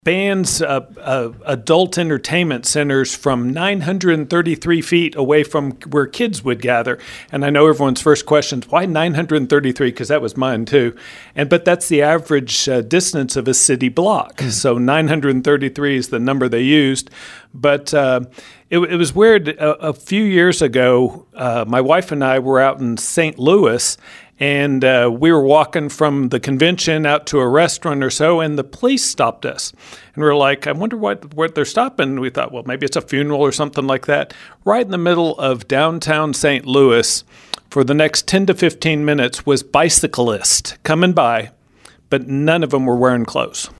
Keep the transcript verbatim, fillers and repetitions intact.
Bands, uh, uh, adult entertainment centers from nine hundred thirty-three feet away from where kids would gather. And I know everyone's first question is, why nine hundred thirty-three? Because that was mine too. And But that's the average uh, distance of a city block. Mm. So nine hundred thirty-three is the number they used. But uh, it, it was weird. A, a few years ago, uh, my wife and I were out in Saint Louis, and uh, we were walking from the convention out to a restaurant or so, and the police stopped us. And we were like, I wonder what, what they're stopping. We thought, well, maybe it's a funeral or something like that. Right in the middle of downtown Saint Louis, for the next ten to fifteen minutes, was bicyclists coming by, but none of them were wearing clothes.